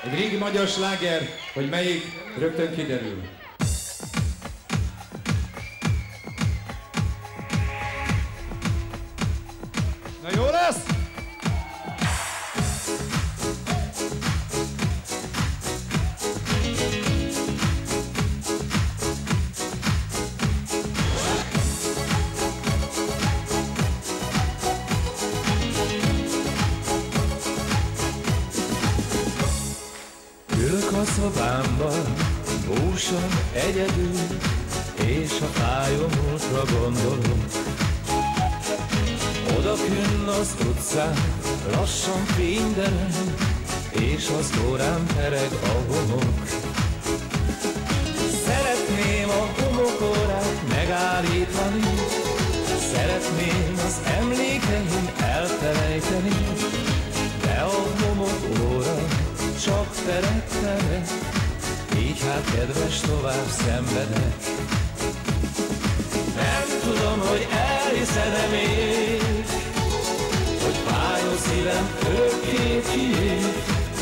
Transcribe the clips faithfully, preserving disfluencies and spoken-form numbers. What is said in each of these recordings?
Egy régi magyar sláger, hogy melyik, rögtön kiderül. Na jó lesz? Ülök a szobámba, búsan egyedül, és a fájó múltra gondolok. Odakünn az utcán, lassan fénydereng, és az órán pereg a homok. Szeretném a homokórát megállítani, szeretném az emlékeim elfelejteni, de a homokóra csak terek-terek, így hát kedves tovább szenvedek. Nem tudom, hogy elhiszed-e még, hogy fájó szívem örökké kiég.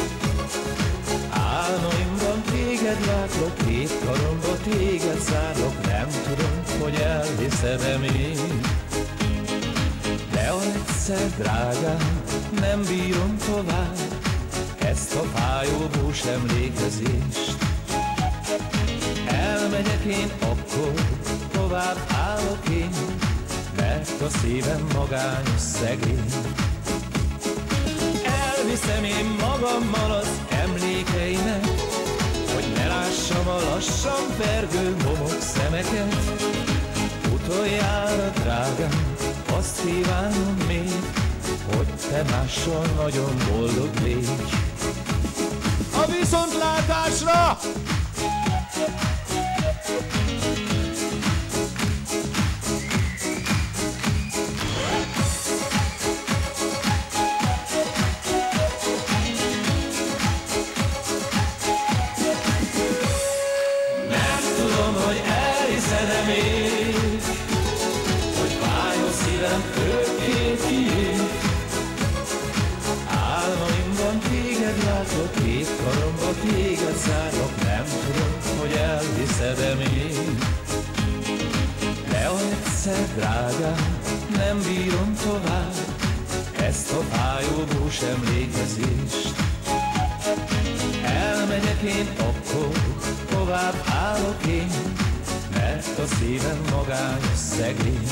Álmaimban téged látlak, két karomba téged zárlak, nem tudom, hogy elhiszed-e még. De ha egyszer, drágám, nem bírom tovább ezt a fájó bús emlékezést. Elmegyek én akkor, tovább állok én, mert a szívem magányos szegény. Elviszem én magammal az emlékeimet, hogy ne lássam a lassan vergő homok szemeket. Utoljára, drágám, azt kívánom még, hogy te mással nagyon boldog légy. A viszontlátásra! Nem tudom, hogy elhiszed-e még, hogy fájó szívem örökké kiég. Álmaimban téged látok, két karomba téged zárlak, nem tudom, hogy elhiszed-e még. De ha egyszer, drágám, nem bírom tovább ezt a fájó bús emlékezést. Elmegyek én akkor, tovább állok én, mert a szívem magányos szegény.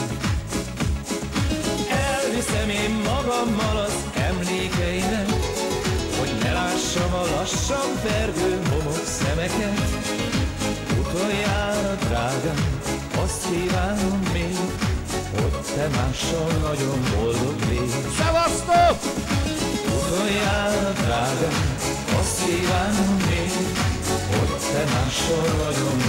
Elviszem én magammal az emlékeimet, hogy ne lássam a lassan vergő homok szemeket. Utoljára, drágám, azt kívánom még, hogy te mással nagyon boldog légy. Szevasztok! Utoljára, drágám, azt kívánom még, hogy te mással nagyon